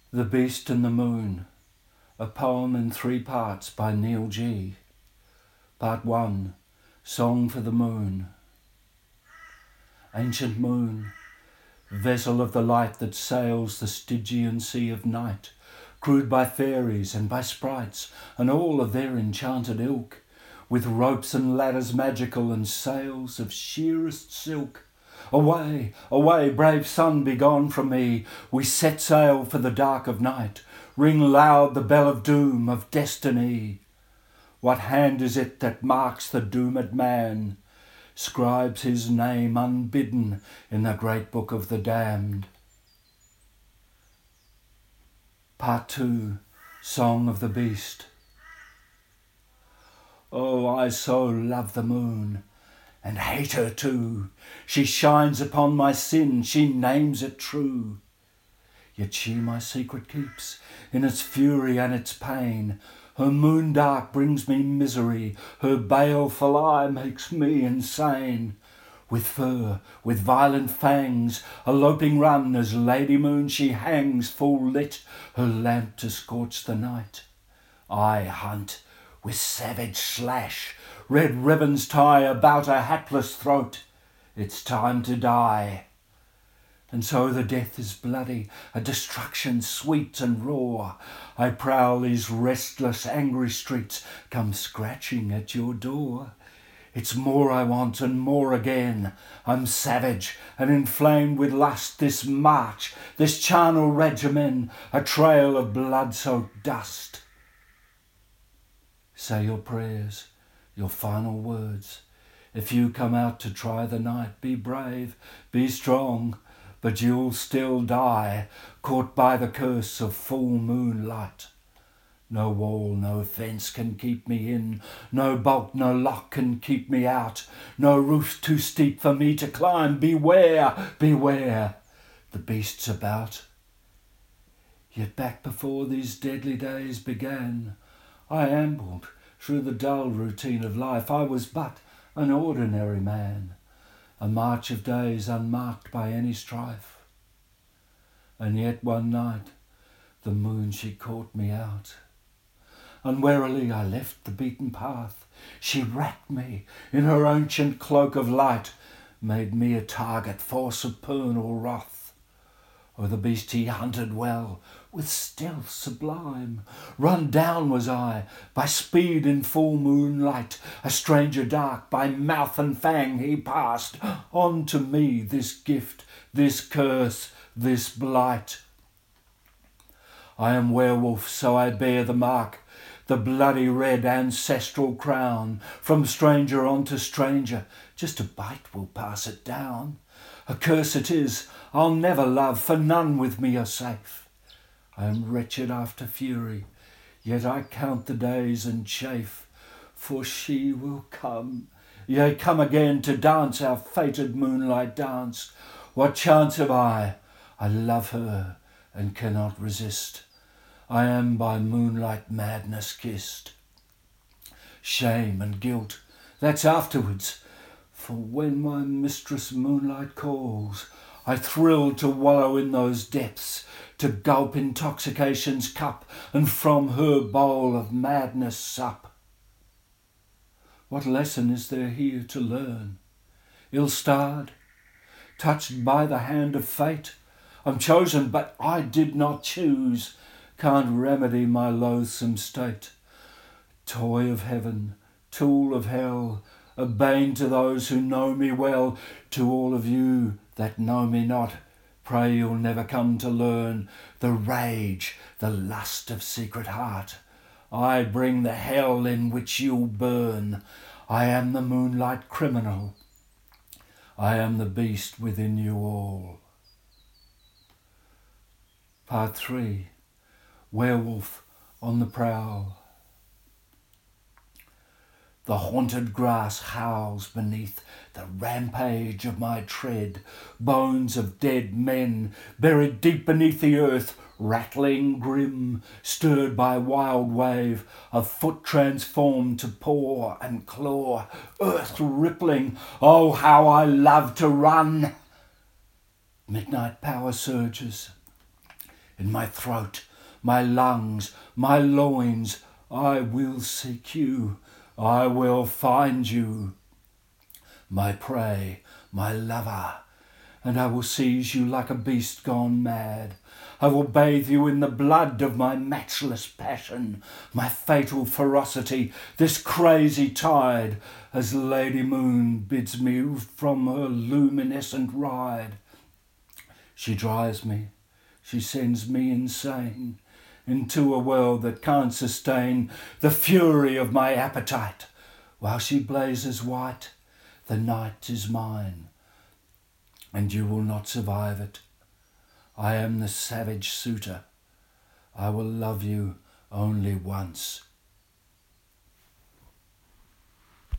The Beast and the Moon, a poem in 3 parts by Neil G. Part 1, Song for the Moon. Ancient moon, vessel of the light that sails the Stygian sea of night, crewed by fairies and by sprites and all of their enchanted ilk, with ropes and ladders magical and sails of sheerest silk. Away, away, brave sun, be gone from me. We set sail for the dark of night. Ring loud the bell of doom, of destiny. What hand is it that marks the doomed man, scribes his name unbidden in the great book of the damned? Part 2, Song of the Beast. Oh, I so love the moon, and hate her too. She shines upon my sin, she names it true. Yet she my secret keeps, in its fury and its pain. Her moon dark brings me misery, her baleful eye makes me insane. With fur, with violent fangs, a loping run, as Lady Moon she hangs full lit, her lamp to scorch the night. I hunt with savage slash, red ribbons tie about a hapless throat. It's time to die. And so the death is bloody, a destruction sweet and raw. I prowl these restless, angry streets, come scratching at your door. It's more I want and more again. I'm savage and inflamed with lust. This march, this charnel regimen, a trail of blood-soaked dust. Say your prayers, your final words. If you come out to try the night, be brave, be strong, but you'll still die, caught by the curse of full moonlight. No wall, no fence can keep me in, no bolt, no lock can keep me out, no roof too steep for me to climb. Beware, beware, the beast's about. Yet back before these deadly days began, I ambled through the dull routine of life. I was but an ordinary man, a march of days unmarked by any strife. And yet one night the moon she caught me out. Unwarily I left the beaten path. She wrapped me in her ancient cloak of light, made me a target for supernal wrath. Oh, the beast he hunted well, with stealth sublime. Run down was I, by speed in full moonlight. A stranger dark, by mouth and fang he passed. On to me this gift, this curse, this blight. I am werewolf, so I bear the mark, the bloody red ancestral crown. From stranger on to stranger, just a bite will pass it down. A curse it is, I'll never love, for none with me are safe. I am wretched after fury, yet I count the days and chafe. For she will come, yea, come again to dance our fated moonlight dance. What chance have I? I love her and cannot resist. I am by moonlight madness kissed. Shame and guilt, that's afterwards. For when my mistress moonlight calls, I thrill to wallow in those depths, to gulp intoxication's cup, and from her bowl of madness sup. What lesson is there here to learn? Ill-starred, touched by the hand of fate, I'm chosen, but I did not choose, can't remedy my loathsome state. Toy of heaven, tool of hell, a bane to those who know me well. To all of you that know me not, pray you'll never come to learn the rage, the lust of secret heart. I bring the hell in which you'll burn. I am the moonlight criminal. I am the beast within you all. Part 3, Werewolf on the Prowl. The haunted grass howls beneath the rampage of my tread. Bones of dead men buried deep beneath the earth, rattling grim, stirred by wild wave, a foot transformed to paw and claw, earth rippling. Oh, how I love to run! Midnight power surges, In my throat, my lungs, my loins, I will seek you, I will find you, my prey, my lover, and I will seize you like a beast gone mad. I will bathe you in the blood of my matchless passion, my fatal ferocity, this crazy tide, as Lady Moon bids me from her luminescent ride. She drives me, she sends me insane, into a world that can't sustain the fury of my appetite. While she blazes white, the night is mine, and you will not survive it. I am the savage suitor. I will love you only once,